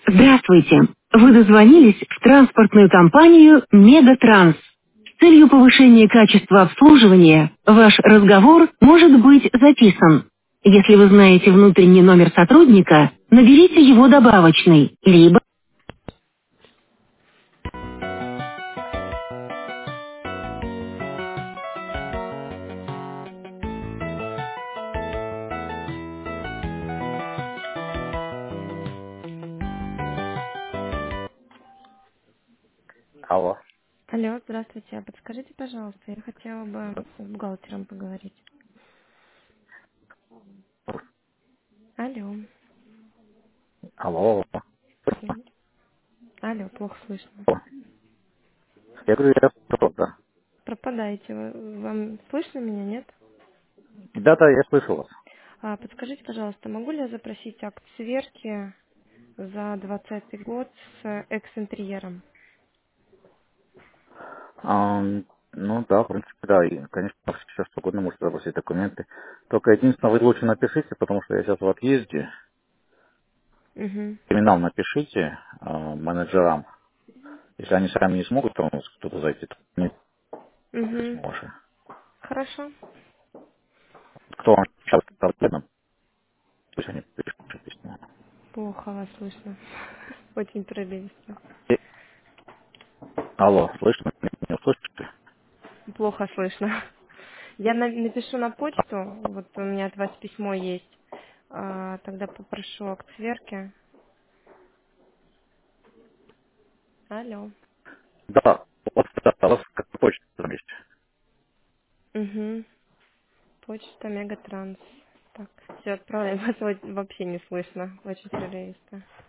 Здравствуйте. Вы дозвонились в транспортную компанию «Мегатранс». С целью повышения качества обслуживания ваш разговор может быть записан. Если вы знаете внутренний номер сотрудника, наберите его добавочный, либо... Алло. Алло, здравствуйте. А подскажите, пожалуйста, я хотела бы с бухгалтером поговорить. Алло. Алло. Алло, плохо слышно. Я говорю, я слышал, да. Пропадаете. Вам слышно меня, нет? Да, я слышал вас. Подскажите, пожалуйста, могу ли я запросить акт сверки за 2020 год с экс-интерьером? Ну да, в принципе, да. И, конечно, все что угодно можете запросить документы. Только единственное, вы лучше напишите, потому что я сейчас в отъезде. Угу. Терминал напишите менеджерам. Если они сами не смогут, то может кто-то зайти, то не Угу. письмо ваше. Хорошо. Кто вам сейчас проблема, пусть они пишут письмо. Плохо вас слышно. Очень прерывисто. Алло, слышно? Меня слышите? Плохо слышно. Я напишу на почту. Вот у меня от вас письмо есть. Тогда попрошу акт сверки. Алло. Да, у вас как почта там есть. Угу. Почта Мегатранс. Так, все, отправляем. Вас вообще не слышно. Очень прерывисто.